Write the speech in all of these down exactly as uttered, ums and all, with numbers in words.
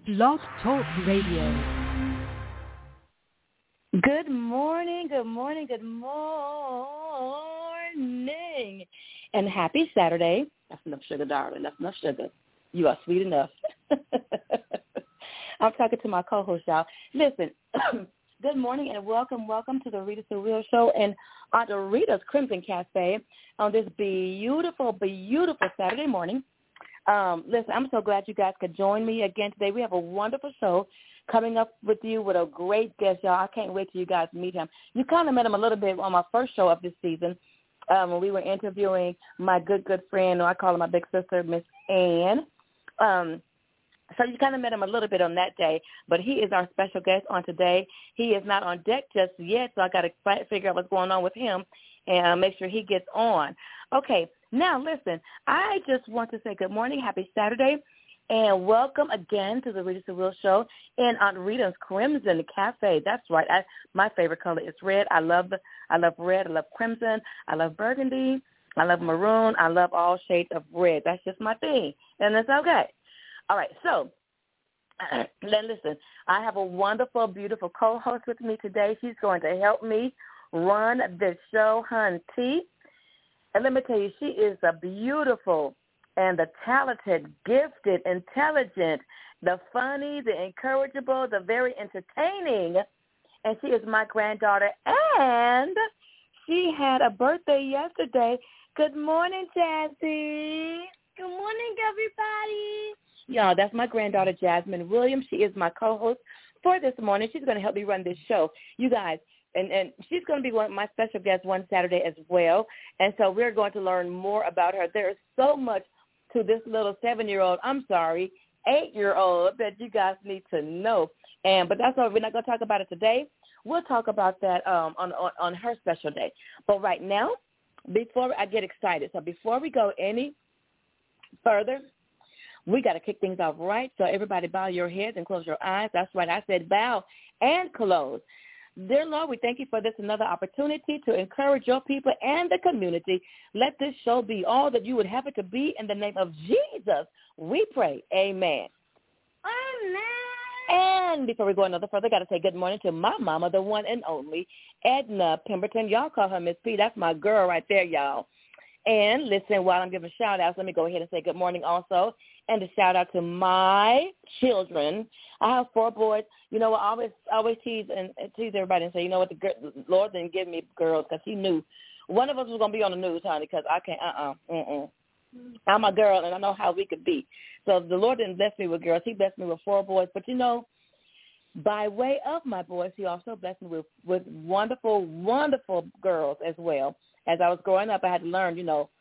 Blog Talk Radio. Good morning, good morning, good morning, and happy Saturday. That's enough sugar, darling. That's enough sugar. You are sweet enough. I'm talking to my co-host, y'all. Listen, good morning and welcome, welcome to the Rita Surreal Show and Aunt Rita's Crimson Cafe on this beautiful, beautiful Saturday morning. Um, listen, I'm so glad you guys could join me again today. We have a wonderful show coming up with you with a great guest, y'all. I can't wait till you guys meet him. You kind of met him a little bit on my first show of this season um, when we were interviewing my good, good friend, or I call her my big sister, Miss Ann. Um, so you kind of met him a little bit on that day, but he is our special guest on today. He is not on deck just yet, so I got to figure out what's going on with him and make sure he gets on. Okay, now listen, I just want to say good morning, happy Saturday. And welcome again to the Rita Surreal Show in Aunt Rita's Crimson Cafe. That's right. I, my favorite color is red. I love the, I love red. I love crimson. I love burgundy. I love maroon. I love all shades of red. That's just my thing, and that's okay. All right. So then listen, I have a wonderful, beautiful co-host with me today. She's going to help me run this show, Hunty. And let me tell you, she is a beautiful and the talented, gifted, intelligent, the funny, the incorrigible, the very entertaining. And she is my granddaughter, and she had a birthday yesterday. Good morning, Jazzy. Good morning, everybody. Y'all, that's my granddaughter, Jasmine Williams. She is my co-host for this morning. She's going to help me run this show. You guys, And, and she's going to be one of my special guests one Saturday as well. And so we're going to learn more about her. There is so much to this little seven-year-old, I'm sorry, eight-year-old that you guys need to know. And But that's all. We're not going to talk about it today. We'll talk about that um, on, on, on her special day. But right now, before I get excited, so before we go any further, we got to kick things off right. So everybody bow your heads and close your eyes. That's right. I said bow and close. Dear Lord, we thank you for this another opportunity to encourage your people and the community. Let this show be all that you would have it to be. In the name of Jesus, we pray. Amen. Amen. And before we go another further, I got to say good morning to my mama, the one and only Edna Pemberton. Y'all call her Miss P. That's my girl right there, y'all. And listen, while I'm giving shout-outs, let me go ahead and say good morning also, and a shout-out to my children. I have four boys. You know, I always always tease and tease everybody and say, you know what, the Lord didn't give me girls because he knew one of us was going to be on the news, honey, because I can't, uh-uh, mm-mm. I'm a girl, and I know how we could be. So the Lord didn't bless me with girls. He blessed me with four boys. But, you know, by way of my boys, he also blessed me with, with wonderful, wonderful girls as well. As I was growing up, I had to learn, you know,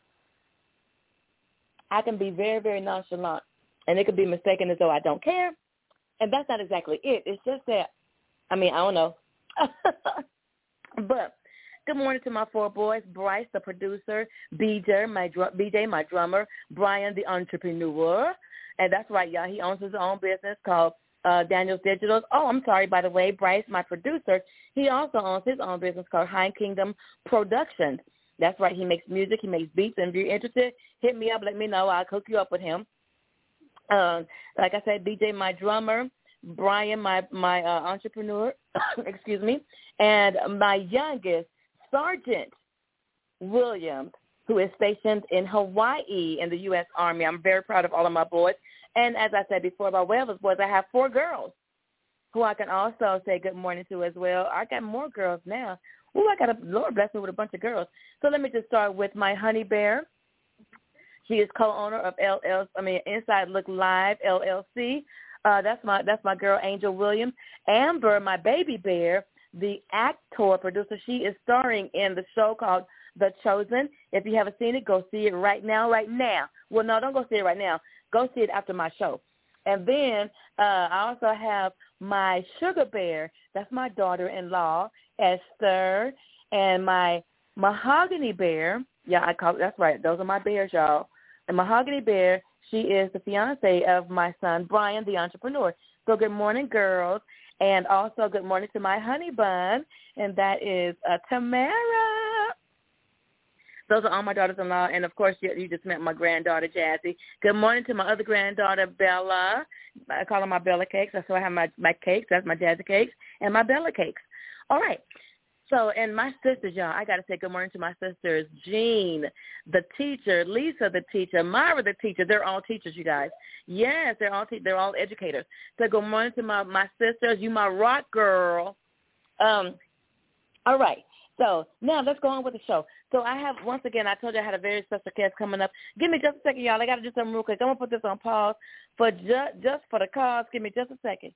I can be very, very nonchalant, and it could be mistaken as though I don't care. And that's not exactly it. It's just that, I mean, I don't know. But good morning to my four boys, Bryce, the producer, B J, my, dr- B J, my drummer, Brian, the entrepreneur. And that's right, y'all. He owns his own business called uh, Daniel's Digitals. Oh, I'm sorry, by the way, Bryce, my producer, he also owns his own business called High Kingdom Productions. That's right. He makes music. He makes beats. And if you're interested, hit me up. Let me know. I'll hook you up with him. Uh, like I said, B J, my drummer, Brian, my my uh, entrepreneur, excuse me, and my youngest, Sergeant Williams, who is stationed in Hawaii in the U S Army. I'm very proud of all of my boys. And as I said before, by way of those boys, I have four girls who I can also say good morning to as well. I got more girls now. Ooh, I got a Lord bless me with a bunch of girls. So let me just start with my honey bear. She is co-owner of L L, I mean Inside Look Live L L C. Uh, that's my that's my girl Angel Williams. Amber, my baby bear, the actor producer. She is starring in the show called The Chosen. If you haven't seen it, go see it right now, right now. Well, no, don't go see it right now. Go see it after my show. And then uh, I also have my sugar bear. That's my daughter-in-law, Esther, and my mahogany bear. Yeah, I call it, that's right. Those are my bears, y'all. And mahogany bear, she is the fiance of my son, Brian, the entrepreneur. So good morning, girls. And also good morning to my honey bun, and that is uh, Tamara. Those are all my daughters-in-law, and, of course, you, you just met my granddaughter, Jazzy. Good morning to my other granddaughter, Bella. I call her my Bella Cakes. That's why I have my, my cakes. That's my Jazzy Cakes and my Bella Cakes. All right. So, and my sisters, y'all, I got to say good morning to my sisters, Jean, the teacher, Lisa, the teacher, Myra, the teacher. They're all teachers, you guys. Yes, they're all te- they're all educators. So good morning to my, my sisters. You my rock girl. Um, all right. So now let's go on with the show. So I have, once again, I told you I had a very special guest coming up. Give me just a second, y'all. I got to do something real quick. I'm going to put this on pause for ju- just for the cause. Give me just a second.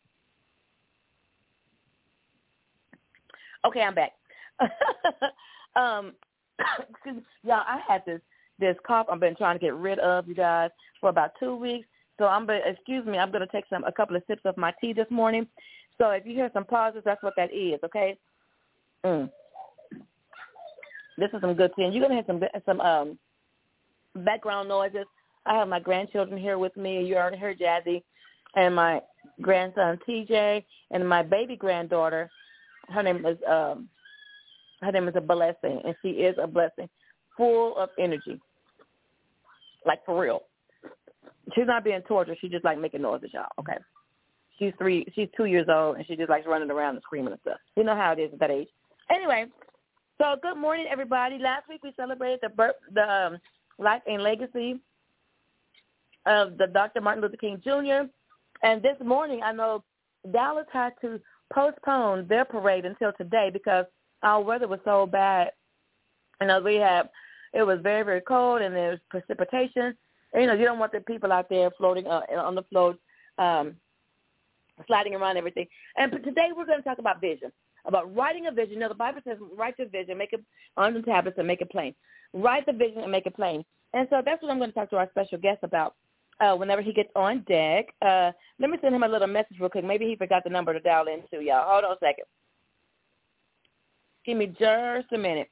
Okay, I'm back. um, excuse me. Y'all, I had this, this cough I've been trying to get rid of, you guys, for about two weeks. So I'm going to, excuse me, I'm going to take some a couple of sips of my tea this morning. So if you hear some pauses, that's what that is, okay? Mm. This is some good tea. And you're going to hear some some um, background noises. I have my grandchildren here with me. You already heard Jazzy. And my grandson, T J, and my baby granddaughter. Her name is um, her name is a blessing, and she is a blessing, full of energy, like for real. She's not being tortured. She's just like making noises, y'all. Okay. She's three. She's two years old, and she just likes running around and screaming and stuff. You know how it is at that age. Anyway. So good morning, everybody. Last week we celebrated the birth, the um, life and legacy of the Doctor Martin Luther King Junior And this morning, I know Dallas had to postpone their parade until today because our weather was so bad. You know, we have it was very, very cold, and there was precipitation. And, you know, you don't want the people out there floating uh, on the float, um, sliding around everything. And today we're going to talk about vision. About writing a vision. You know, the Bible says write your vision, make it on the tablets and make it plain. Write the vision and make it plain. And so that's what I'm going to talk to our special guest about uh, whenever he gets on deck. Uh, let me send him a little message real quick. Maybe he forgot the number to dial into, y'all. Hold on a second. Give me just a minute.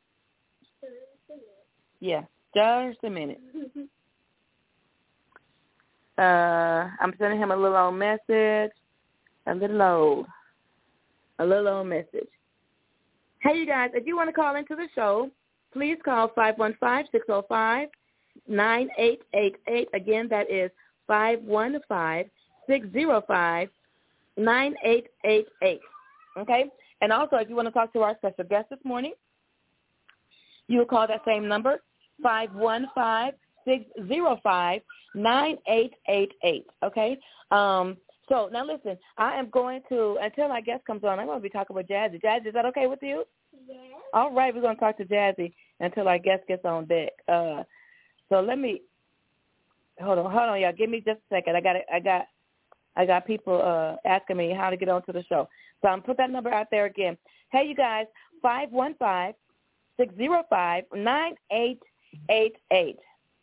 Yeah, just a minute. Uh, I'm sending him a little old message. A little old. A little old message. Hey, you guys, if you want to call into the show, please call five one five, six oh five, nine eight eight eight. Again, that is five one five, six oh five, nine eight eight eight. Okay? And also, if you want to talk to our special guest this morning, you will call that same number, five one five, six oh five, nine eight eight eight. Okay? Um So, now listen, I am going to, until my guest comes on, I'm going to be talking with Jazzy. Jazzy, is that okay with you? Yes. All right, we're going to talk to Jazzy until our guest gets on deck. Uh, so let me, hold on, hold on, y'all. Give me just a second. I got I got, I got people uh, asking me how to get onto the show. So I'm put that number out there again. Hey, you guys, five one five, six oh five, nine eight eight eight.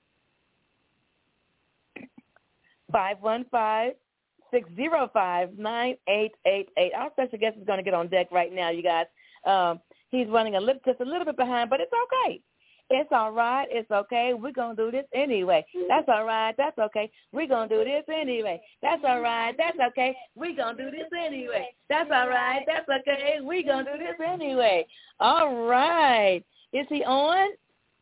five one five, six oh five, nine eight eight eight. Our special guest is going to get on deck right now, you guys. Um, he's running a little, just a little bit behind, but it's okay. It's all right. It's okay. We're going to do this anyway. That's all right. That's okay. We're going to do this anyway. That's all right. That's okay. We're going to do this anyway. That's all right. That's okay. We're going to do this anyway. All right. Is he on?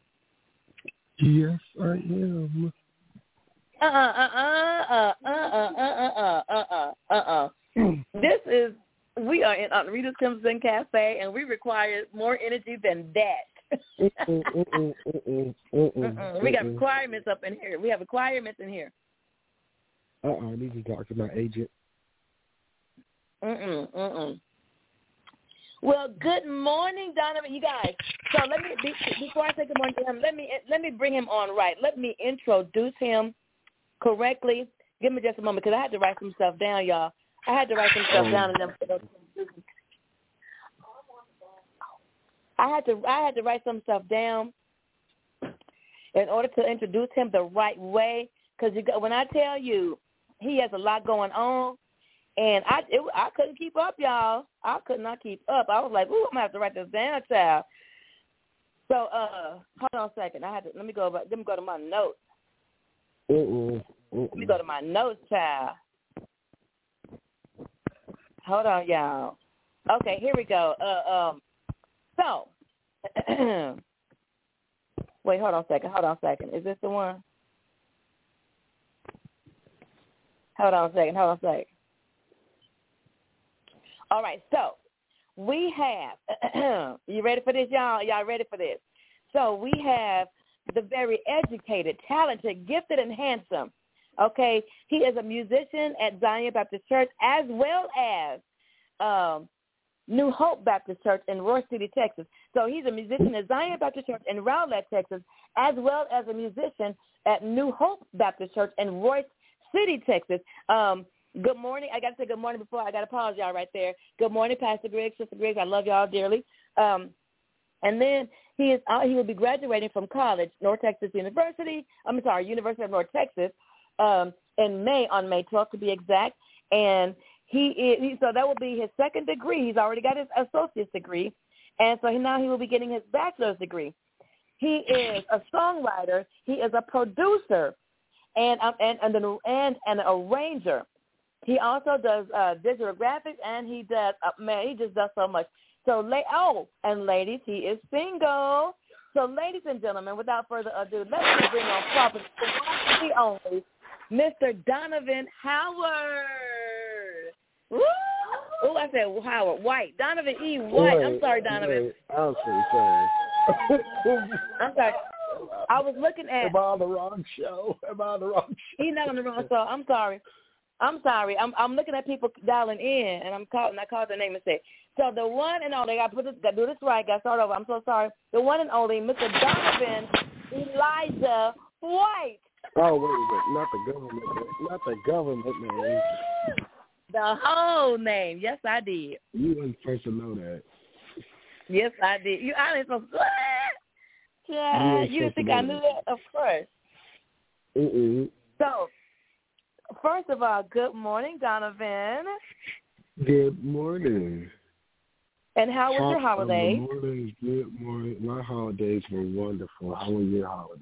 Yes, I am. Uh uh uh uh uh uh uh uh uh uh uh. This is we are in Aunt Rita Simpson Cafe, and we require more energy than that. Mm-mm, mm-mm, mm-mm, mm-mm, mm-mm. We got requirements up in here. We have requirements in here. Uh uh I need to talk to my agent. Mm-mm, mm-mm. Well, good morning, Donovan. You guys. So let me before I say good morning to him, let me let me bring him on right. Let me introduce him correctly. Give me just a moment because I had to write some stuff down, y'all. I had to write some stuff down and then I had to I had to write some stuff down in order to introduce him the right way. Because when I tell you he has a lot going on, and I it, I couldn't keep up, y'all. I could not keep up. I was like, ooh, I'm gonna have to write this down, child. So uh, hold on a second. I had to let me go. Let me go to my notes. Mm-mm, mm-mm. Let me go to my notes, child. Hold on, y'all. Okay, here we go. Uh, um, so Wait, hold on a second. Hold on a second. Is this the one? Hold on a second. Hold on a second. All right, so we have, you ready for this, y'all? Y'all ready for this? So we have the very educated, talented, gifted, and handsome. Okay, he is a musician at Zion Baptist Church as well as um, New Hope Baptist Church in Royce City, Texas. So he's a musician at Zion Baptist Church in Rowlett, Texas, as well as a musician at New Hope Baptist Church in Royce City, Texas. Um, good morning. I got to say good morning before I got to pause y'all right there. Good morning, Pastor Griggs, Sister Griggs. I love y'all dearly. Um, and then he is uh, he will be graduating from college, North Texas University. I'm sorry, University of North Texas, um, in May, on May twelfth to be exact. And he is he, so that will be his second degree. He's already got his associate's degree, and so he, now he will be getting his bachelor's degree. He is a songwriter. He is a producer, and um, and and an, and an arranger. He also does uh, digital graphics, and he does uh, man, he just does so much. So, la- oh, and ladies, he is single. So, ladies and gentlemen, without further ado, let's just bring on proper, the only, Mister Donovan Howard. Woo! Oh, I said Howard White. Donovan E. White. Wait, I'm sorry, Donovan. Wait, I'm so sorry. I'm sorry. I was looking at. Am I on the wrong show? Am I on the wrong show? He's not on the wrong show. I'm sorry. I'm sorry. I'm I'm looking at people dialing in, and I'm calling. I called their name and said, so the one and only. I put this. Got to do this right. Got to start over. I'm so sorry. The one and only Mister Donovan Elijah White. Oh wait, wait, not the government, not the government name. The whole name. Yes, I did. You weren't supposed to know that. Yes, I did. You I didn't. What? Yeah, you, you didn't think I knew that? Of course. Mm-mm. So. First of all, good morning, Donovan. Good morning. And how was Top your holiday? Good morning. Good morning. My holidays were wonderful. How were your holidays?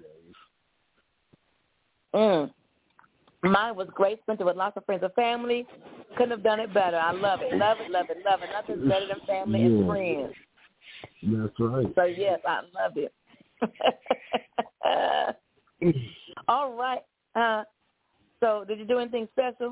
Mm. Mine was great. Spent it with lots of friends and family. Couldn't have done it better. I love it. Love it, love it, love it. Nothing's better than family yeah. and friends. That's right. So, yes, I love it. All right. Uh, so, did you do anything special?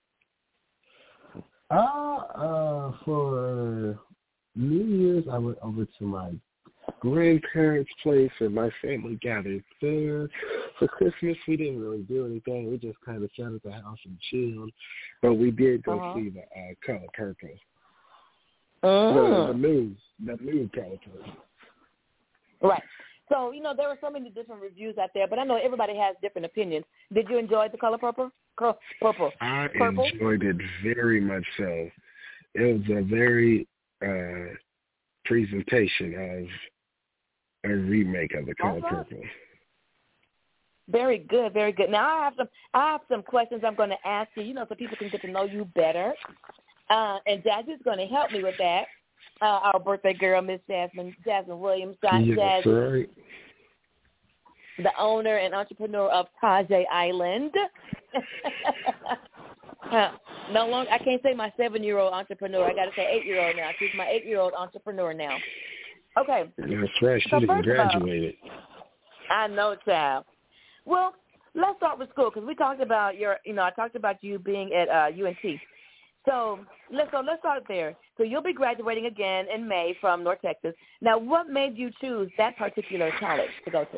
Uh, uh, for New Year's, I went over to my grandparents' place, and my family gathered there. For Christmas, we didn't really do anything. We just kind of sat at the house and chilled. But we did go uh-huh. see the uh, Color Purple. Mm. The, the new, the new Color Purple. Right. So, you know, there were so many different reviews out there, but I know everybody has different opinions. Did you enjoy the Color Purple? Purple. I Purple? enjoyed it very much so. It was a very uh, presentation of a remake of the Color uh-huh. Purple. Very good, very good. Now I have some I have some questions I'm going to ask you, you know, so people can get to know you better. Uh, and Jazzy's going to help me with that. Uh, our birthday girl, Miss Jasmine Jasmine Williams, Yes, Jazzy, right. the owner and entrepreneur of Tajay Island. uh, no longer, I can't say my seven-year-old entrepreneur. I got to say eight-year-old now. She's my eight-year-old entrepreneur now. Okay. That's right. She so didn't graduated. I know, child. Well, let's start with school because we talked about your, you know, I talked about you being at uh, U N T. So let's so let's start there. So you'll be graduating again in May from North Texas. Now, what made you choose that particular college to go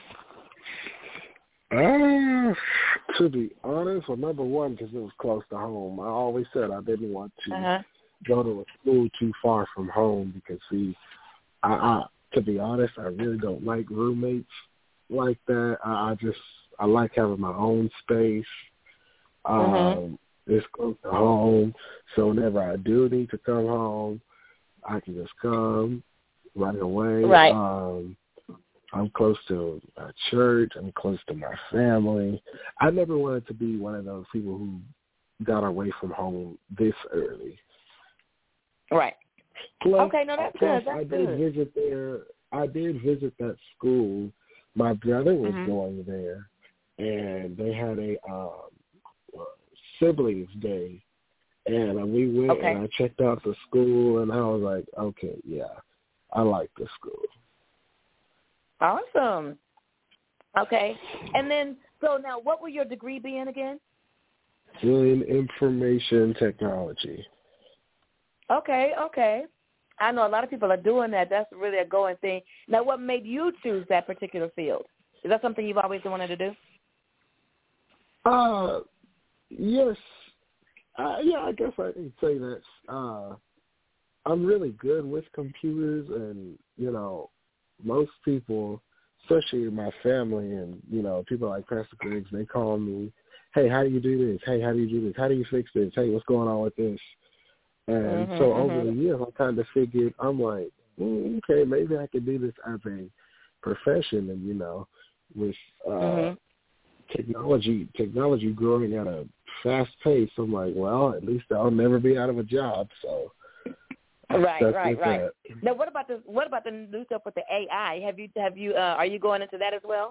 to? Uh, to be honest, well, number one, because it was close to home. I always said I didn't want to uh-huh. go to a school too far from home because, see, I, I to be honest, I really don't like roommates like that. I, I just I like having my own space. Um, mm-hmm. It's close to home, so whenever I do need to come home, I can just come right away. Right. Um, I'm close to my church. I'm close to my family. I never wanted to be one of those people who got away from home this early. Right. Plus, okay, no, that's plus good. That's I did good. visit there. I did visit that school. My brother was mm-hmm. going there, and they had a um, siblings day, and uh, we went okay. and I checked out the school, and I was like, okay, yeah, I like this school. Awesome. Okay. And then, so now what will your degree be in again? In information technology. Okay, okay. I know a lot of people are doing that. That's really a going thing. Now, what made you choose that particular field? Is that something you've always wanted to do? Uh, yes. Uh, yeah, I guess I can say that. Uh, I'm really good with computers, and, you know, most people, especially my family and, you know, people like Pastor Griggs, they call me, hey, how do you do this? Hey, how do you do this? How do you fix this? Hey, what's going on with this? And mm-hmm, so mm-hmm. over the years, I kind of figured, I'm like, mm, okay, maybe I could do this as a profession. And, you know, with uh, mm-hmm. technology technology growing at a fast pace, I'm like, well, at least I'll never be out of a job. So right, that's right, right. That. Now, what about the what about the new stuff with the A I? Have you have you uh, are you going into that as well?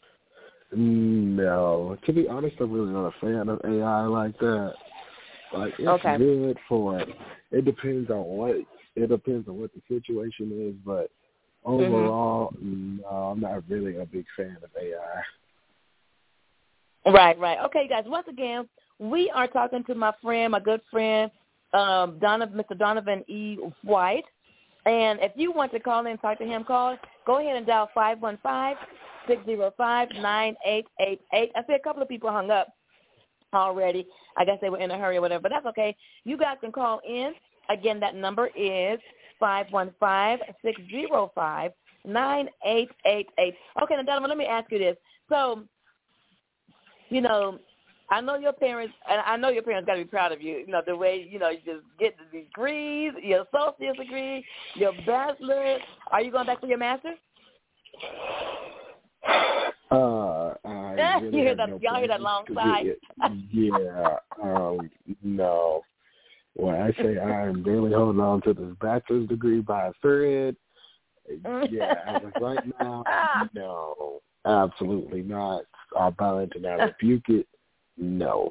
No, to be honest, I'm really not a fan of A I like that. Like, it's okay. good for it. It depends on what it depends on what the situation is, but overall, mm-hmm. no, I'm not really a big fan of A I. Right, right. Okay, guys. Once again, we are talking to my friend, my good friend, um, Donovan, Mister Donovan E. White. And if you want to call in and talk to him, call. Go ahead and dial five one five, six zero five, nine eight eight eight. I see a couple of people hung up already. I guess they were in a hurry or whatever, but that's okay. You guys can call in. Again, that number is five one five, six zero five, nine eight eight eight. Okay, now, Donovan, let me ask you this. So, you know, I know your parents, and I know your parents got to be proud of you, you know, the way, you know, you just get the degrees, your associate's degree, your bachelor's. Are you going back for your master's? Uh, I really you hear have that? no Y'all hear that long sigh? Yeah, um, no. When I say I'm barely holding on to this bachelor's degree by a thread, yeah, as of right now, no, absolutely not. I'll bow into that, rebuke it. No.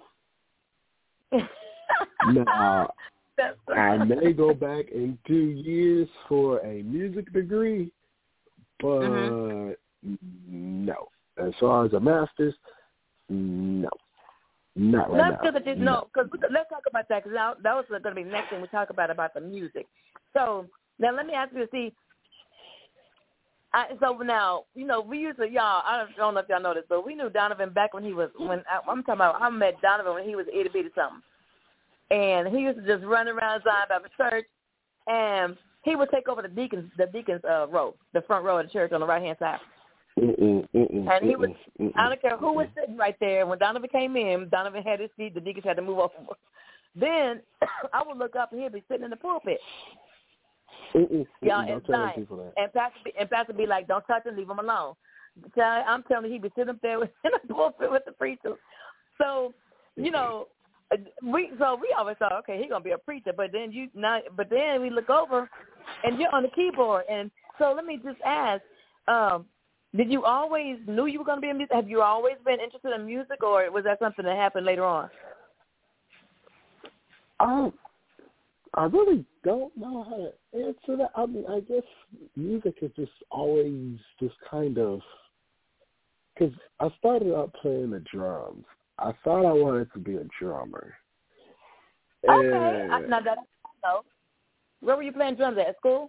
Now, I may go back in two years for a music degree, but mm-hmm. no. As far as a master's, no. Not right That's now. good that you know, because let's talk about that, because that was going to be the next thing we talk about, about the music. So now let me ask you to see. I, so now, you know, we used to, y'all, I don't know if y'all know this, but we knew Donovan back when he was, when I, I'm talking about, I met Donovan when he was itty bitty something. And he used to just run around Zion Baptist Church, and he would take over the deacons, the deacons uh, row, the front row of the church on the right-hand side. Mm-mm, mm-mm, and he was, mm-mm, I don't care who was sitting right there. When Donovan came in, Donovan had his seat, the deacons had to move over. Then I would look up and he'd be sitting in the pulpit. Mm-mm, Y'all, mm-mm, and, Zion, and Pastor be, and Pastor be like, don't touch him, leave him alone. So I'm telling you, he'd be sitting up there with, in the pulpit with the preacher. So, you know, we so we always thought, okay, he's gonna be a preacher, but then you not, but then we look over, and you're on the keyboard, and so let me just ask, um, did you always knew you were gonna be in music? Have you always been interested in music, or was that something that happened later on? Um, I really don't know how to answer that. I mean, I guess music is just always just kind of, because I started out playing the drums. I thought I wanted to be a drummer. Okay. And I, now that I know. Where were you playing drums at? At school?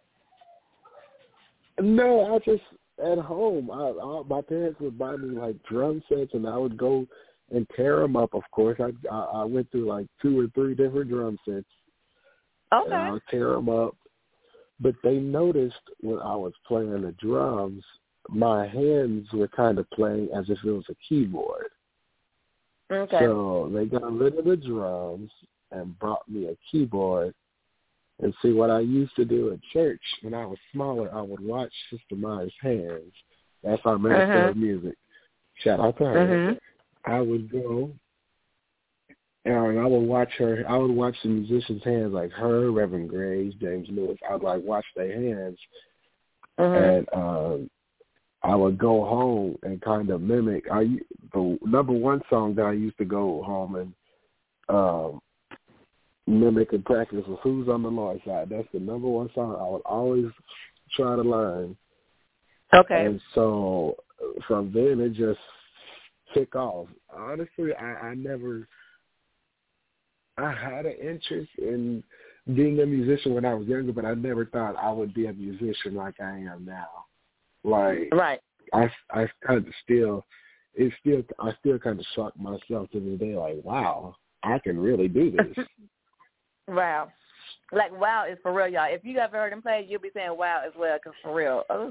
No, I just, at home. I, I, my parents would buy me, like, drum sets, and I would go and tear them up, of course. I, I, I went through, like, two or three different drum sets. Okay. And I would tear them up. But they noticed when I was playing the drums, my hands were kind of playing as if it was a keyboard. Okay. So they got rid of the drums and brought me a keyboard. And see, what I used to do at church when I was smaller, I would watch Sister Maya's hands. That's our minister uh-huh. of music. Shout out to her. Uh-huh. I would go and I would watch her. I would watch the musicians' hands, like her, Reverend Graves, James Lewis. I would like watch their hands, uh-huh. and um, I would go home and kind of mimic. I the number one song that I used to go home and um, mimic and practice was "Who's on the Lord's Side." That's the number one song I would always try to learn. Okay. And so from then it just took off. Honestly, I, I never, I had an interest in being a musician when I was younger, but I never thought I would be a musician like I am now. Like, right. I, I kind of still, it's still, I still kind of shock myself to this day, like, wow, I can really do this. Wow. Like, wow is for real, y'all. If you ever heard him play, you'll be saying wow as well, because for real. Oh.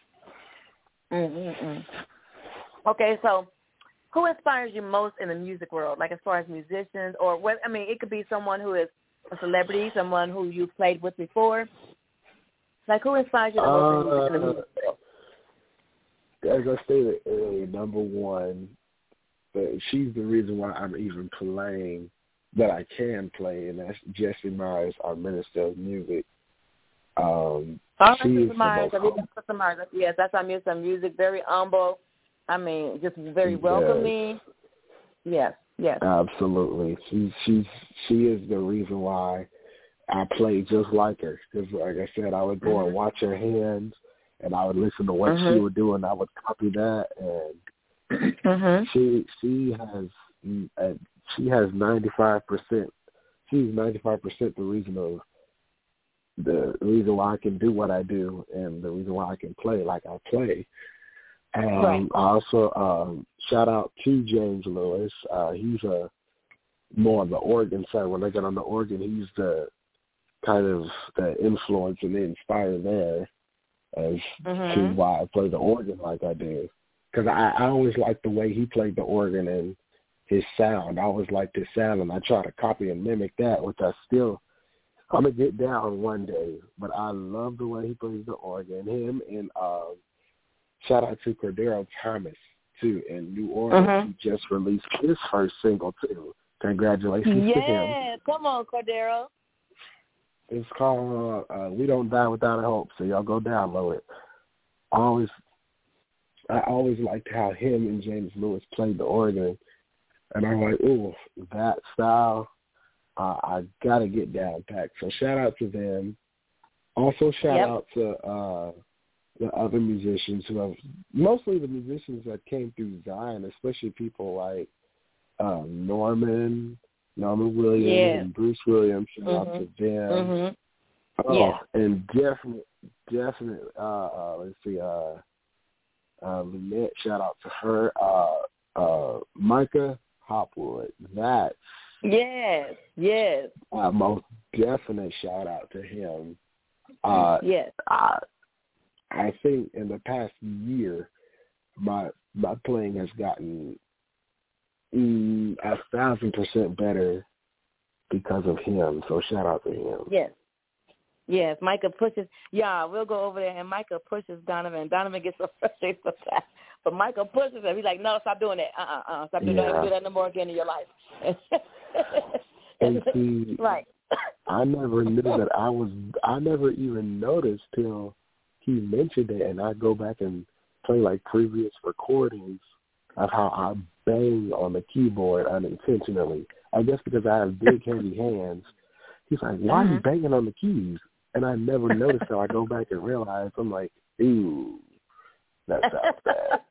Mm-mm-mm. Okay, so who inspires you most in the music world, like as far as musicians or what? I mean, it could be someone who is a celebrity, someone who you've played with before. Like, who inspires you the most uh, in the music world? As I stated earlier, number one, she's the reason why I'm even playing, that I can play, and that's Jessie Myers, our minister of music. Um, oh, she is Myers, the most Myers. Yes, that's our minister of music. Very humble. I mean, just very welcoming. Yes, yes. Absolutely. She, she's, she is the reason why I play just like her. Because, like I said, I would go mm-hmm. and watch her hands, and I would listen to what mm-hmm. she would do, and I would copy that. And mm-hmm. she she has uh, she has ninety-five percent. She's ninety-five percent the reason of the reason why I can do what I do, and the reason why I can play like I play. Um, right. I also um, shout out to James Lewis. Uh, he's a more on the organ side. When I get on the organ, he's the kind of the influence and the inspire there as mm-hmm. to why I play the organ like I do. Because I, I always liked the way he played the organ and his sound. I always liked his sound, and I try to copy and mimic that, which I still, I'm going to get down one day. But I love the way he plays the organ. Him and um, shout out to Cordero Thomas, too, in New Orleans. Mm-hmm. He just released his first single, too. Congratulations yeah, to him. Yeah, come on, Cordero. It's called uh, We Don't Die Without a Hope, so y'all go download it. I always, I always liked how him and James Lewis played the organ, and I'm like, ooh, that style, uh, I got to get down packed. So shout out to them. Also shout yep. out to uh, the other musicians who have, mostly the musicians that came through Zion, especially people like uh, Norman, Norman Williams yeah. and Bruce Williams. Shout mm-hmm. out to them. Mm-hmm. Oh, yeah. And definitely, definitely, uh, uh, let's see, uh, uh, Lynette, shout out to her. Uh, uh, Micah Hopwood, that's yes, yes. Uh, most definite shout out to him. Uh, yes. I, I think in the past year, my my playing has gotten mm, a thousand percent better because of him. So shout out to him. Yes. Yes, Micah pushes. Yeah, we'll go over there, and Micah pushes Donovan. Donovan gets so frustrated sometimes. But Micah pushes him. He's like, no, stop doing that. Uh-uh, uh, stop doing yeah. that. Do that no more again in your life. And see, right. I never knew that I was, I never even noticed till he mentioned it, and I go back and play like previous recordings of how I bang on the keyboard unintentionally. I guess because I have big, heavy hands. He's like, why mm-hmm. are you banging on the keys? And I never noticed till I go back and realize, I'm like, ooh, that sounds bad.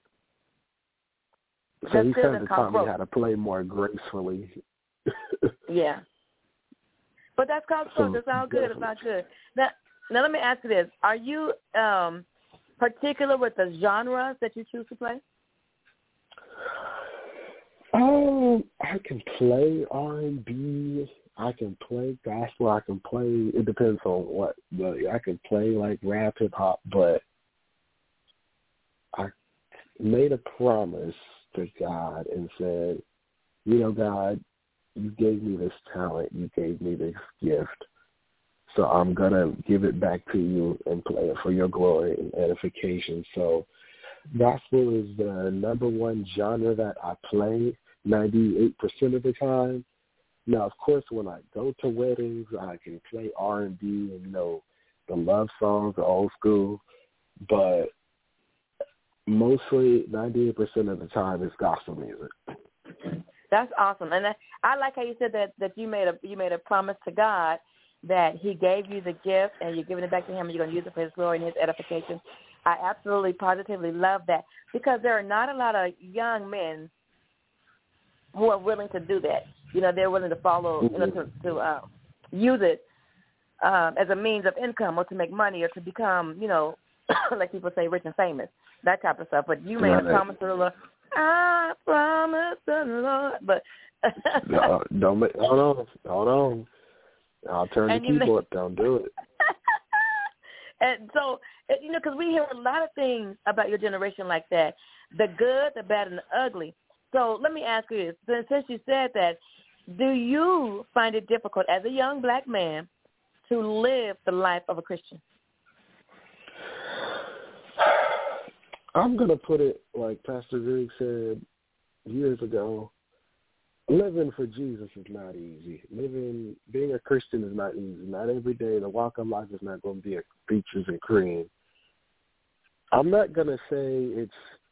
So That's he good, kind of taught me how to play more gracefully. Yeah. But that's called growth. It's all good. It's all good. Now, now let me ask you this. Are you um, particular with the genres that you choose to play? Um, I can play R and B. I can play gospel. I can play. It depends on what. But I can play like rap, hip hop. But I made a promise to God and said, you know, God, you gave me this talent. You gave me this gift. So I'm going to give it back to you and play it for your glory and edification. So gospel is the number one genre that I play ninety-eight percent of the time. Now, of course, when I go to weddings, I can play R and B and, you know, the love songs, the old school. But mostly ninety-eight percent of the time it's gospel music. That's awesome. And I like how you said that, that you made a you made a promise to God that he gave you the gift and you're giving it back to him and you're going to use it for his glory and his edification. I absolutely, positively love that because there are not a lot of young men who are willing to do that. You know, they're willing to follow, mm-hmm. you know, to, to uh, use it um, as a means of income or to make money or to become, you know, like people say, rich and famous, that type of stuff. But you made right. a promise to the Lord. I promise to the Lord. But no, don't make, hold on, hold on. I'll turn and the keyboard may, down. Do it. And so, you know, because we hear a lot of things about your generation like that, the good, the bad, and the ugly. So let me ask you this. Since you said that, do you find it difficult as a young black man to live the life of a Christian? I'm going to put it like Pastor Greg said years ago. Living for Jesus is not easy. Living, being a Christian is not easy. Not every day. The walk of life is not going to be a peaches and cream. I'm not going to say it's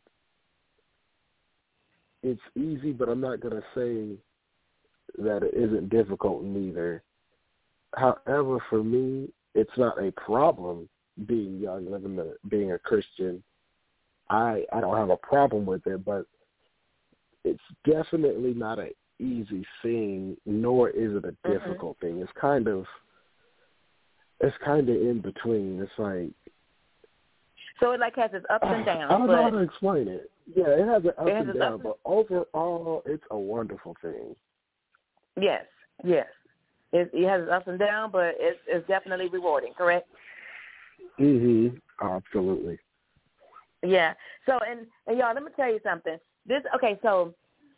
it's easy, but I'm not going to say that it isn't difficult neither. However, for me, it's not a problem being young, living, the, being a Christian. I I don't have a problem with it, but it's definitely not an easy thing, nor is it a difficult mm-hmm. thing. It's kind of it's kind of in between. It's like so it like has its ups and downs. I don't but know how to explain it. Yeah, it has an up has and down, up but overall, it's a wonderful thing. Yes, yes, it, it has its ups and downs, but it's it's definitely rewarding. Correct? Mhm. Absolutely. Yeah. So, and, and y'all, let me tell you something. This, okay, so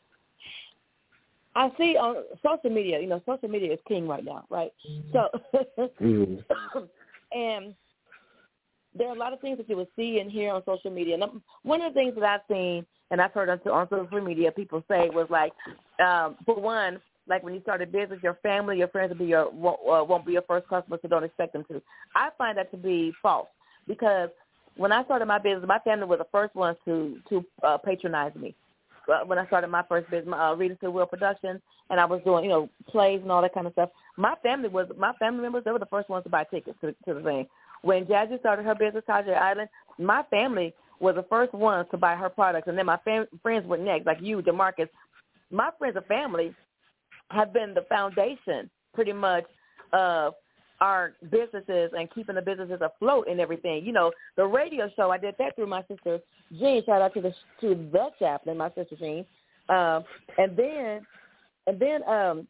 I see on social media, you know, social media is king right now, right? So, mm-hmm. and there are a lot of things that you will see and hear on social media. And one of the things that I've seen and I've heard on, on social media people say was like, um, for one, like when you start a business, your family, your friends will be your, won't, uh, won't be your first customer, so don't expect them to. I find that to be false because when I started my business, my family was the first ones to to uh, patronize me. Uh, when I started my first business, uh, Readers to Will Productions, and I was doing, you know, plays and all that kind of stuff. My family was my family members. They were the first ones to buy tickets to, to the thing. When Jazzy started her business, Tajay Island, my family was the first ones to buy her products, and then my fam- friends were next, like you, DeMarcus. My friends and family have been the foundation, pretty much, of our businesses and keeping the businesses afloat and everything. You know, the radio show, I did that through my sister Jean. Shout out to the to the chaplain, my sister Jean. Um, and then, and then, um,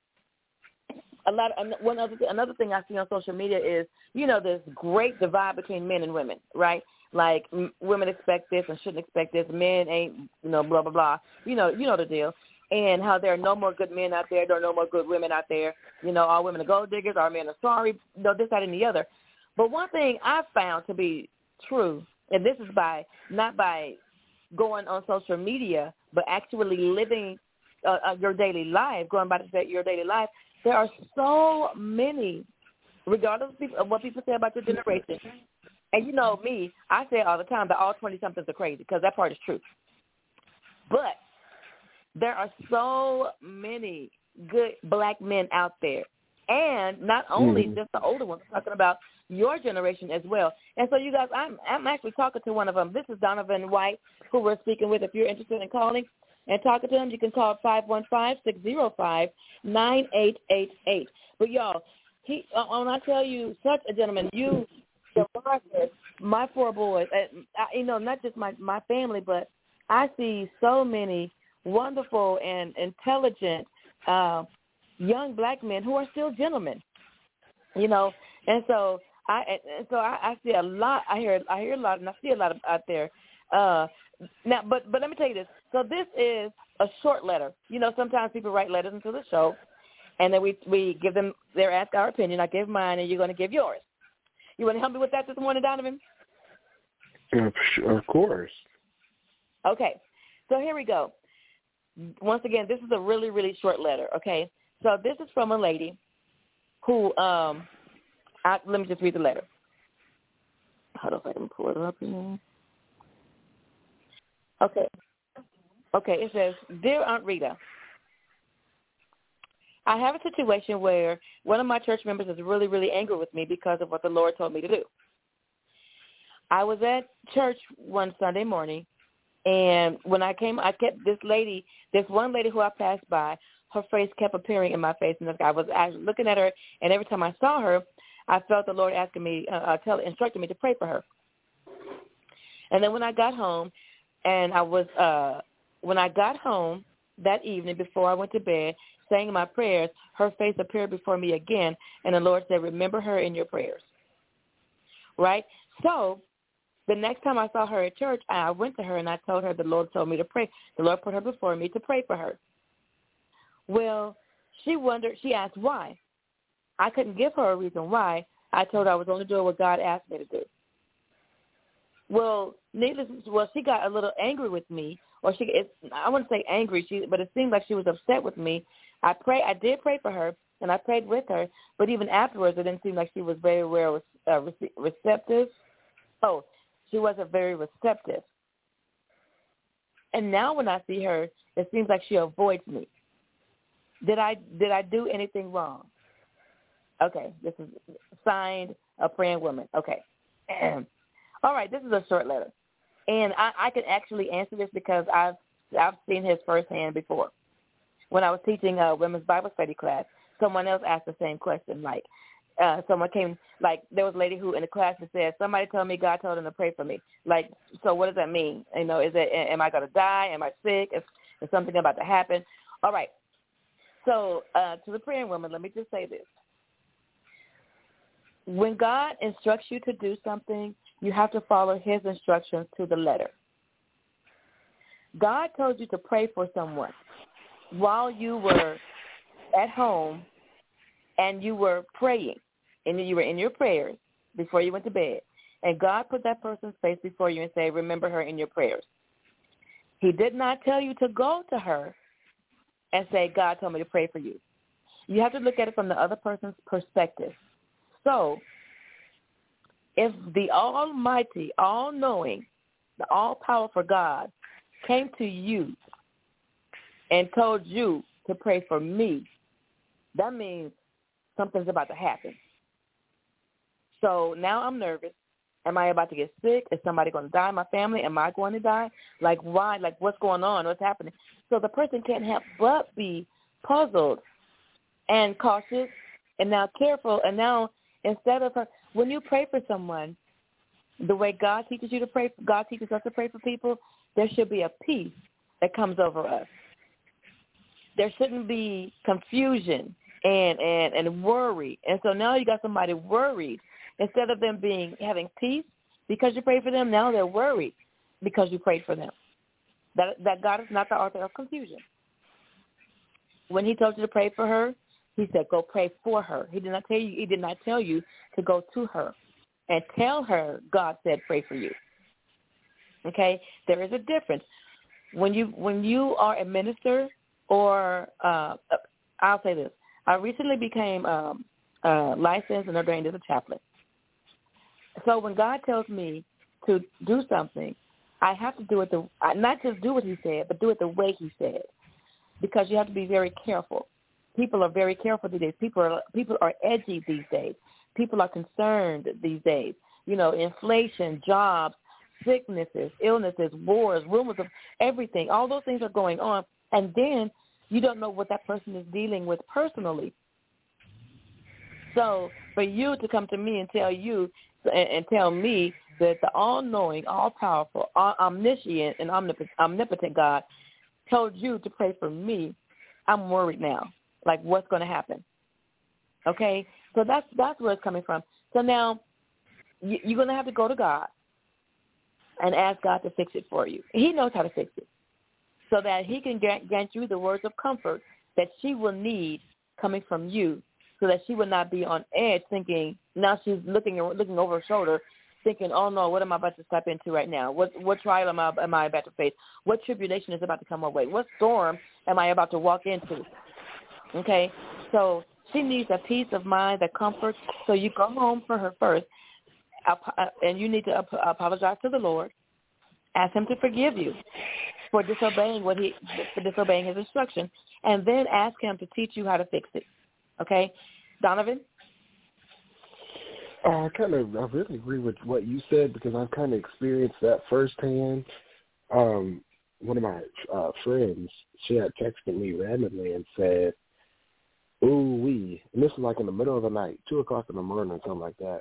a lot. Of, one other another thing I see on social media is, you know, this great divide between men and women, right? Like m- women expect this and shouldn't expect this. Men ain't, you know, blah blah blah. You know, you know the deal. And how there are no more good men out there, there are no more good women out there. You know, all women are gold diggers, all men are sorry, no, this, that, and the other. But one thing I've found to be true, and this is by not by going on social media, but actually living uh, uh, your daily life, going by to your daily life, there are so many, regardless of what people say about your generation. And you know me, I say all the time that all twenty-somethings are crazy because that part is true. But there are so many good black men out there, and not only mm-hmm. just the older ones, I'm talking about your generation as well. And so, you guys, I'm I'm actually talking to one of them. This is Donovan White, who we're speaking with. If you're interested in calling and talking to him, you can call five one five, six zero five, nine eight eight eight. But, y'all, he uh, when I tell you, such a gentleman, you, DeMarcus, my four boys, and, I, you know, not just my, my family, but I see so many wonderful and intelligent uh, young black men who are still gentlemen, you know. And so I and so I, I see a lot. I hear I hear a lot, and I see a lot of, out there. Uh, now, but but let me tell you this. So this is a short letter. You know, sometimes people write letters into the show, and then we we give them their ask our opinion. I give mine, and you're going to give yours. You want to help me with that this morning, Donovan? Yeah, of course. Okay. So here we go. Once again, this is a really, really short letter, okay? So this is from a lady who, um, I, let me just read the letter. Hold on, if I can pull it up here. Okay. Okay, it says, Dear Aunt Rita, I have a situation where one of my church members is really, really angry with me because of what the Lord told me to do. I was at church one Sunday morning, and when I came, I kept this lady, this one lady who I passed by, her face kept appearing in my face, and I was actually looking at her, and every time I saw her, I felt the Lord asking me, uh, uh, tell, instructing me to pray for her. And then when I got home, and I was, uh, when I got home that evening before I went to bed, saying my prayers, her face appeared before me again, and the Lord said, remember her in your prayers. Right? So the next time I saw her at church, I went to her and I told her the Lord told me to pray. The Lord put her before me to pray for her. Well, she wondered, she asked why. I couldn't give her a reason why. I told her I was only doing what God asked me to do. Well, needless, well, she got a little angry with me, or she, it, I wouldn't say angry, she, but it seemed like she was upset with me. I pray, I did pray for her, and I prayed with her, but even afterwards, it didn't seem like she was very well uh, receptive. Oh, she wasn't very receptive. And now when I see her, it seems like she avoids me. Did I did I do anything wrong? Okay, this is signed a praying woman. Okay. All right, this is a short letter. And I, I can actually answer this because I've I've seen his firsthand before. When I was teaching a women's Bible study class, someone else asked the same question. Like, uh, someone came, like, there was a lady who in the class that said, somebody told me God told them to pray for me. Like, so what does that mean? You know, is it, am I going to die? Am I sick? Is, is something about to happen? All right. So uh, to the praying woman, let me just say this. When God instructs you to do something, you have to follow his instructions to the letter. God told you to pray for someone while you were at home and you were praying, and you were in your prayers before you went to bed, and God put that person's face before you and say, remember her in your prayers. He did not tell you to go to her and say, God told me to pray for you. You have to look at it from the other person's perspective. So if the almighty, all-knowing, the all-powerful God came to you and told you to pray for me, that means something's about to happen. So now I'm nervous. Am I about to get sick? Is somebody going to die in my family? Am I going to die? Like, why? Like, what's going on? What's happening? So the person can't help but be puzzled and cautious and now careful. And now instead of her, when you pray for someone, the way God teaches you to pray, God teaches us to pray for people, there should be a peace that comes over us. There shouldn't be confusion and, and, and worry. And so now you got somebody worried. Instead of them being having peace because you prayed for them, now they're worried because you prayed for them. That that God is not the author of confusion. When he told you to pray for her, he said, go pray for her. He did not tell you, he did not tell you to go to her and tell her God said pray for you. Okay? There is a difference. When you when you are a minister or uh, I'll say this. I recently became um, uh, licensed and ordained as a chaplain. So when God tells me to do something, I have to do it the not just do what he said, but do it the way he said, because you have to be very careful. People are very careful these days. People are people are edgy these days. People are concerned these days. You know, inflation, jobs, sicknesses, illnesses, wars, rumors of everything. All those things are going on, and then you don't know what that person is dealing with personally. So for you to come to me and tell you and, and tell me that the all-knowing, all-powerful, all omniscient, and omnipotent, omnipotent God told you to pray for me, I'm worried now. Like, what's going to happen? Okay? So that's that's where it's coming from. So now you, you're going to have to go to God and ask God to fix it for you. He knows how to fix it so that he can grant, grant you the words of comfort that she will need coming from you, so that she would not be on edge thinking, now she's looking looking over her shoulder, thinking, oh, no, what am I about to step into right now? What what trial am I, am I about to face? What tribulation is about to come my way? What storm am I about to walk into? Okay? So she needs a peace of mind, that comfort. So you go home for her first, and you need to apologize to the Lord. Ask him to forgive you for disobeying what he for disobeying his instruction, and then ask him to teach you how to fix it. Okay, Donovan? Uh, I kind of, I really agree with what you said because I've kind of experienced that firsthand. Um, one of my uh, friends, she had texted me randomly and said, ooh, wee, and this was like in the middle of the night, two o'clock in the morning or something like that.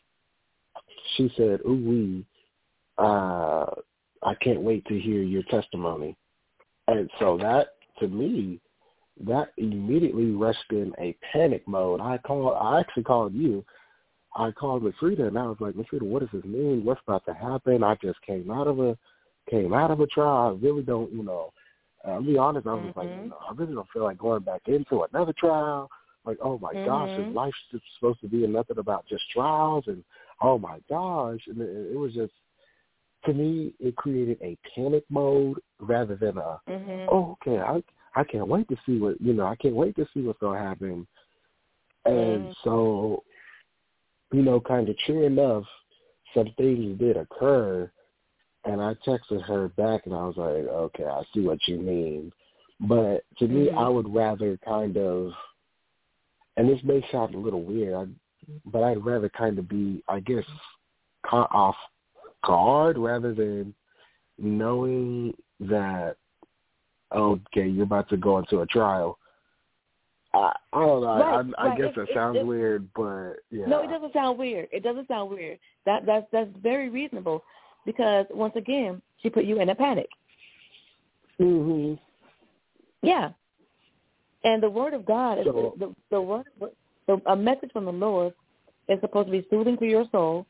She said, ooh, wee, uh, I can't wait to hear your testimony. And so that, to me, that immediately rushed in a panic mode. I called, I actually called you. I called Lafrida, and I was like, Lafrida, what does this mean? What's about to happen? I just came out of a, came out of a trial. I really don't, you know, I'll be honest, I was mm-hmm. like, you know, I really don't feel like going back into another trial. Like, oh, my mm-hmm. gosh, is life supposed to be nothing about just trials? And, oh, my gosh. And it, it was just, to me, it created a panic mode rather than a, mm-hmm. oh, okay, I I can't wait to see what, you know, I can't wait to see what's going to happen. And mm-hmm. so, you know, kind of true enough, some things did occur. And I texted her back, and I was like, okay, I see what you mean. But to mm-hmm. me, I would rather kind of, and this may sound a little weird, I, but I'd rather kind of be, I guess, caught off guard rather than knowing that, okay, you're about to go into a trial. I, I don't know. Right, I, I right. guess it, that sounds it, weird, but yeah. No, it doesn't sound weird. It doesn't sound weird. That that's that's very reasonable. Because, once again, she put you in a panic. Mm-hmm. Yeah. And the word of God, is so, the, the word, the, a message from the Lord is supposed to be soothing to your soul,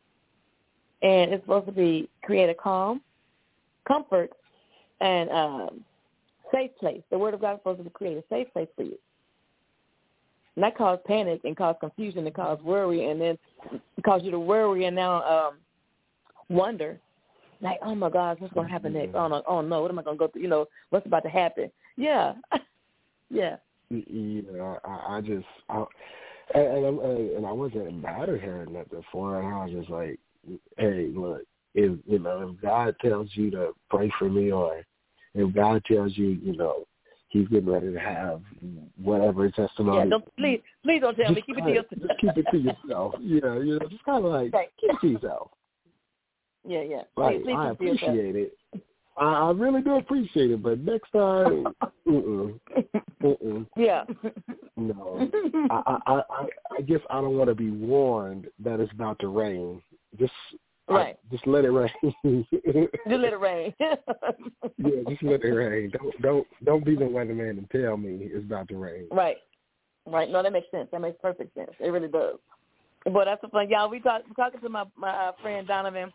and it's supposed to be create a calm, comfort, and um, safe place. The word of God is supposed to create a safe place for you. And that caused panic and caused confusion and caused worry, and then cause you to worry and now um, wonder, like, oh my gosh, what's going to happen next? Oh no, oh no, what am I going to go through? You know, what's about to happen? Yeah, yeah. Yeah, I, I just, I, and, and, and I wasn't mad at her or nothing for it. I was just like, hey, look, if you know, if God tells you to pray for me, or if God tells you, you know, He's getting ready to have whatever testimony. Yeah, don't, please, please don't tell me. Keep it to yourself. Just keep it to yourself. Yeah, you know, just kind of like right. keep it to yourself. Yeah, yeah. Like, please, please I appreciate it. I, I really do appreciate it, but next time, mm-mm, mm-mm. Yeah. No, I, I, I, I guess I don't want to be warned that it's about to rain. Just, right. I, just let it rain. Just let it rain. Yeah, just let it rain. Don't, don't, don't be the weatherman and tell me it's about to rain. Right. Right. No, that makes sense. That makes perfect sense. It really does. But that's the fun, y'all. We talk, talking to my my uh, friend Donovan.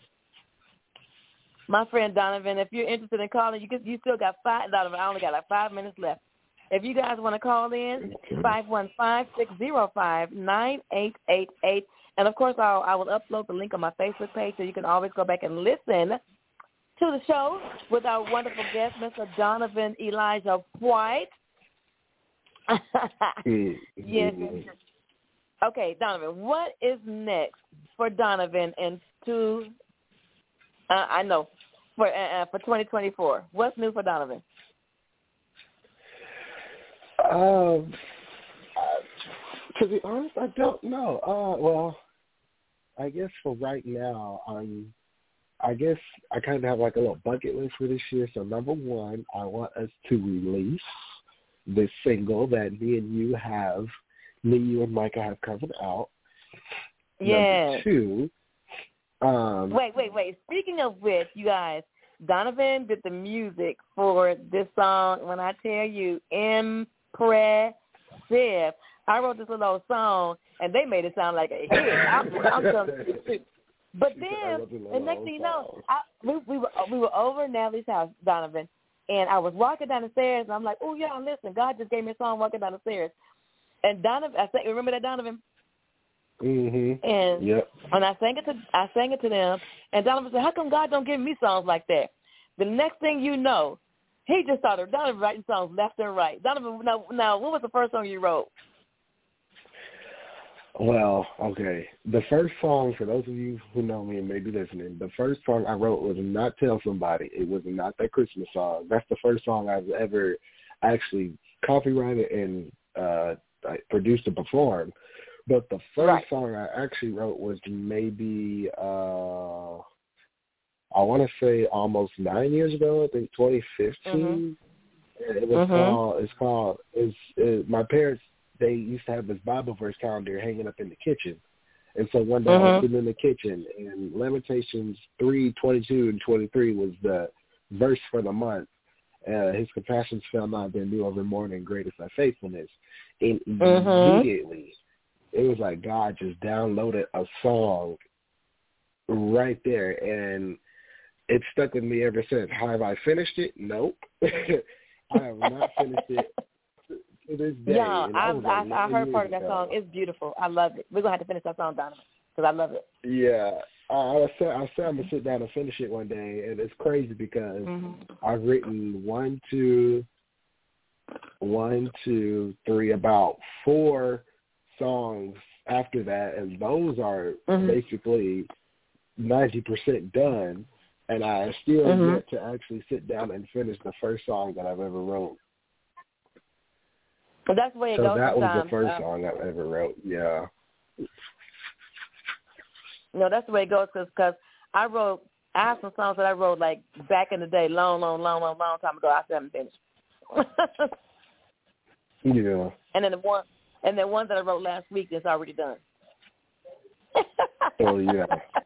My friend Donovan, if you're interested in calling, you can, you still got five, Donovan, I only got like five minutes left. If you guys want to call in, five one five, six zero five, nine eight eight eight. And, of course, I'll, I will upload the link on my Facebook page so you can always go back and listen to the show with our wonderful guest, Mister Donovan Elijah White. Yes. Okay, Donovan, what is next for Donovan in two, uh, I know, for uh, for twenty twenty-four? What's new for Donovan? Um, uh, to be honest, I don't know. Uh, well, I guess for right now, I'm, I guess I kind of have like a little bucket list for this year. So number one, I want us to release this single that me and you have, me, you, and Micah have covered out. Yeah. Number two. Um, wait, wait, wait. Speaking of which, you guys, Donovan did the music for this song. When I tell you, impressive. I wrote this little song, and they made it sound like a hit. I'm, I'm telling you. But then, the next thing you know, I, we, we were we were over at Natalie's house, Donovan, and I was walking down the stairs, and I'm like, oh, y'all, listen, God just gave me a song walking down the stairs. And Donovan, I sang, remember that, Donovan? Mm-hmm. And yep. and I sang it to I sang it to them, and Donovan said, how come God don't give me songs like that? The next thing you know, he just started Donovan writing songs left and right. Donovan, now, now what was the first song you wrote? Well, okay. The first song, for those of you who know me and may be listening, the first song I wrote was Not Tell Somebody. It was Not That Christmas Song. That's the first song I've ever actually copyrighted and uh, produced and performed. But the first right. song I actually wrote was maybe, uh, I want to say almost nine years ago, I think twenty fifteen. Mm-hmm. It was mm-hmm. called, it's called, it's, it, my parents, they used to have this Bible verse calendar hanging up in the kitchen. And so one day mm-hmm. I was sitting in the kitchen, and Lamentations three, twenty-two, and twenty-three was the verse for the month. Uh, his compassions fell not, they're new every morning, great is thy faithfulness. And mm-hmm. immediately, it was like God just downloaded a song right there, and it stuck with me ever since. Have I finished it? Nope. I have not finished it to this day. Yeah, I, like I, I heard part of that ago. song. It's beautiful. I love it. We're going to have to finish that song, Donovan, because I love it. Yeah. I, I said I said I'm going to sit down and finish it one day, and it's crazy because mm-hmm. I've written one, two, one, two, three, about four songs after that, and those are mm-hmm. basically ninety percent done, and I still mm-hmm. yet to actually sit down and finish the first song that I've ever wrote. Well, that's the way it so goes. That sometimes. was the first uh, song I've ever wrote, yeah. No, that's the way it goes because I wrote, I have some songs that I wrote like back in the day, long, long, long, long, long time ago. I still haven't finished. Yeah. And then the one, and then one that I wrote last week is already done. Oh yeah.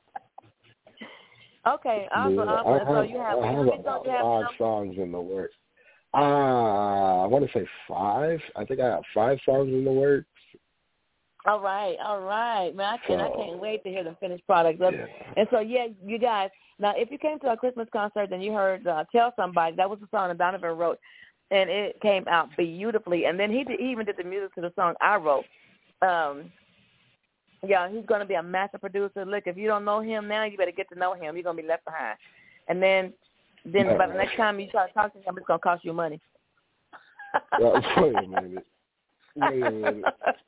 Okay, awesome. Yeah, awesome. I so have, you have, I have about you have five some? songs in the works. Uh, I want to say five. I think I have five songs in the works. All right, all right, man. I can't, so, I can't wait to hear the finished product. Yeah. And so, yeah, you guys. Now, if you came to our Christmas concert and you heard uh, "Tell Somebody," that was the song that Donovan wrote, and it came out beautifully. And then he, did, he even did the music to the song I wrote. Um, yeah, he's going to be a master producer. Look, if you don't know him now, you better get to know him. You're going to be left behind. And then, then uh, by the next time you try to talk to him, it's going to cost you money. well, wait a minute. Wait a minute.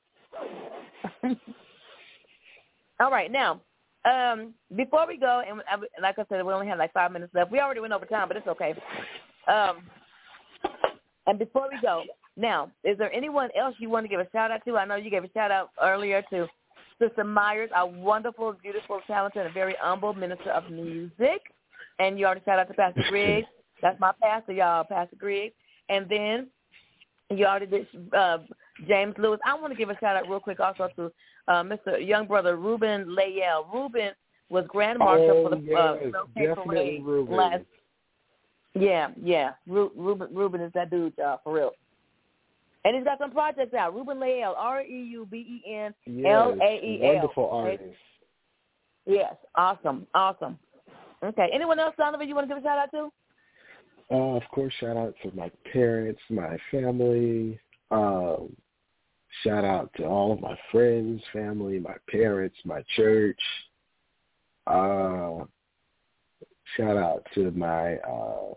All right, now, um, before we go, and like I said, we only have like five minutes left. We already went over time, but it's okay. Um, and before we go, now, is there anyone else you want to give a shout-out to? I know you gave a shout-out earlier to Sister Myers, our wonderful, beautiful, talented, and very humble minister of music. And you already shout-out to Pastor Griggs. That's my pastor, y'all, Pastor Griggs. And then you already did uh, James Lewis. I want to give a shout-out real quick also to uh, Mister Young Brother Ruben Layell. Ruben was Grand Marshal oh, for the yes, uh, parade last. Yeah, yeah. Ru- Ruben, Ruben is that dude, y'all, for real. And he's got some projects out. Ruben Layell, R E U B E N L A E L. Yes, wonderful artist. Yes, awesome, awesome. Okay, anyone else, Donovan, you want to give a shout-out to? Uh, of course, shout-out to my parents, my family. Um, shout-out to all of my friends, family, my parents, my church. Uh, shout-out to my uh,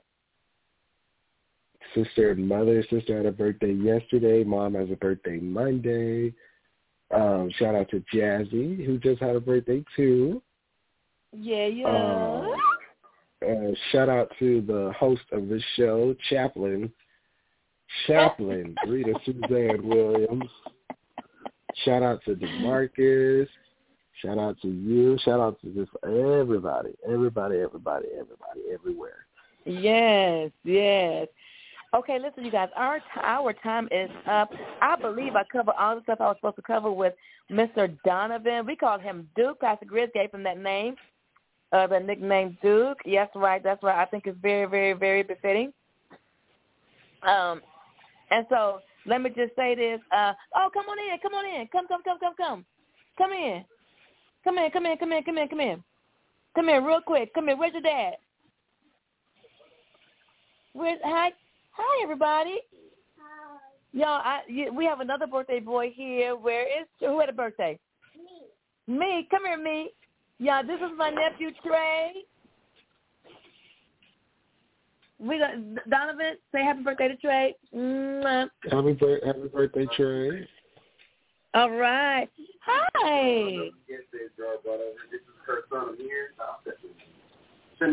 sister and mother. Sister had a birthday yesterday. Mom has a birthday Monday. Um, shout-out to Jazzy, who just had a birthday, too. Yeah, yeah. Um, uh, shout out to the host of this show, Chaplain. Chaplain, Rita Suzanne Williams. Shout out to DeMarcus. Shout out to you. Shout out to just everybody, everybody, everybody, everybody, everywhere. Yes, yes. Okay, listen, you guys, our our time is up. I believe I covered all the stuff I was supposed to cover with Mister Donovan. We called him Duke. Pastor Grizz gave him that name. Uh, the nickname Duke. Yes, right. That's right. I think it's very, very, very befitting. Um, and so let me just say this. Uh, oh, come on in. Come on in. Come, come, come, come, come. Come in. Come in, come in, come in, come in, come in. Come in real quick. Come in. Where's your dad? Where's, hi. Hi, everybody. Hi. Y'all, I, you, we have another birthday boy here. Where is, who had a birthday? Me. Me. Come here, me. Yeah, this is my nephew, Trey. We got Donovan, say happy birthday to Trey. Mwah. Happy, bir- happy birthday, Trey. All right. Hi.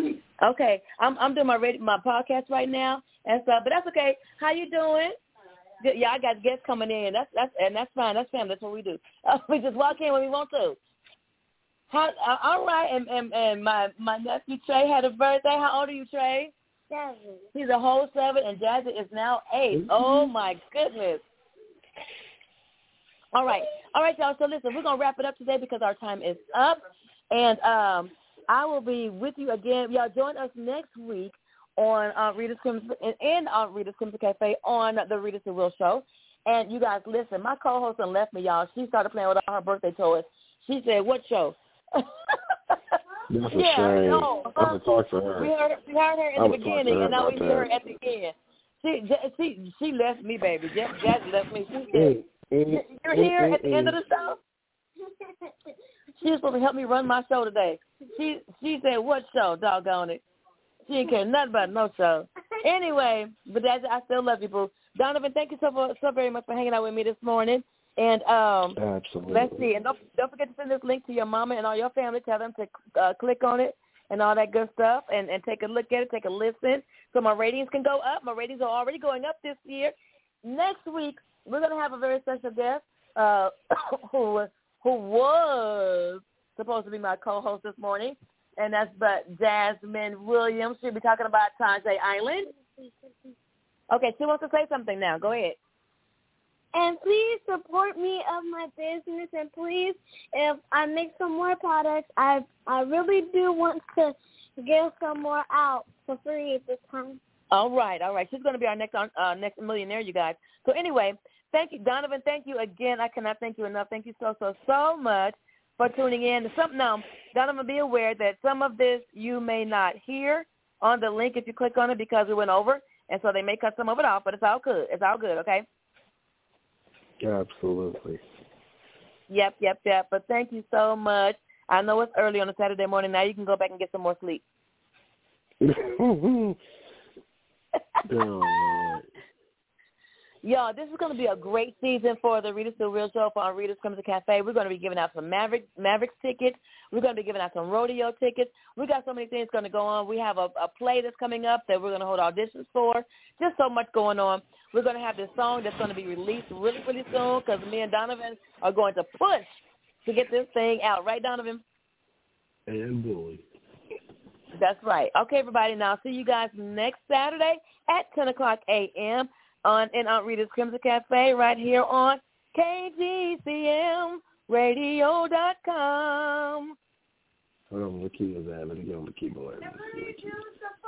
Okay, I'm I'm doing my radio, my podcast right now and stuff, but that's okay. How you doing? Yeah, I got guests coming in. That's that's and that's fine. That's fine. That's what we do. Uh, we just walk in when we want to. How, uh, all right, and, and and my my nephew Trey had a birthday. How old are you, Trey? Seven. He's a whole seven, and Jazzy is now eight. Mm-hmm. Oh my goodness! All right, all right, y'all. So listen, we're gonna wrap it up today because our time is up, and um, I will be with you again. Y'all join us next week on uh, Rita's Crimson and on Rita's Crimson Cafe on the Rita's The Real Show. And you guys, listen, my co-host done left me, y'all. She started playing with all her birthday toys. She said, "What show?" That's a yeah, shame. no. I'm gonna talk to her. We heard, we heard her in I'm the beginning, and now we hear her that. at the end. She, she, she left me, baby. Jess, Jess left me. She said, mm, "You're here mm, at the mm, end of the show." She was supposed to help me run my show today. She, she said, "What show? Doggone it." She didn't care nothing about no show. Anyway, but that's, I still love you, boo. Donovan, thank you so, so very much for hanging out with me this morning. And um, Absolutely. Let's see. And don't, don't forget to send this link to your mama and all your family. Tell them to uh, click on it and all that good stuff and, and take a look at it, take a listen so my ratings can go up. My ratings are already going up this year. Next week, we're going to have a very special guest uh, who, who was supposed to be my co-host this morning. And that's but Jasmine Williams. She'll be talking about Tajay Island. Okay, she wants to say something now. Go ahead. And please support me of my business. And please, if I make some more products, I I really do want to give some more out for free this time. All right, all right. She's going to be our next uh, next millionaire, you guys. So anyway, thank you, Donovan. Thank you again. I cannot thank you enough. Thank you so, so, so much for tuning in. Some, now, Donovan, be aware that some of this you may not hear on the link if you click on it because it went over, and so they may cut some of it off, but it's all good. It's all good, okay? Absolutely. Yep, yep, yep. But thank you so much. I know it's early on a Saturday morning. Now you can go back and get some more sleep. oh, Y'all, this is going to be a great season for the Rita's The Real Show for Rita's Crimson Cafe. We're going to be giving out some Maverick, Mavericks tickets. We're going to be giving out some rodeo tickets. We got so many things going to go on. We have a, a play that's coming up that we're going to hold auditions for. Just so much going on. We're going to have this song that's going to be released really, really soon because me and Donovan are going to push to get this thing out. Right, Donovan? And Bully. That's right. Okay, everybody. Now, see you guys next Saturday at ten o'clock a.m. on in Aunt Rita's Crimson Cafe right here on K G C M radio dot com. Hold on, what key is that? Let me get on the keyboard.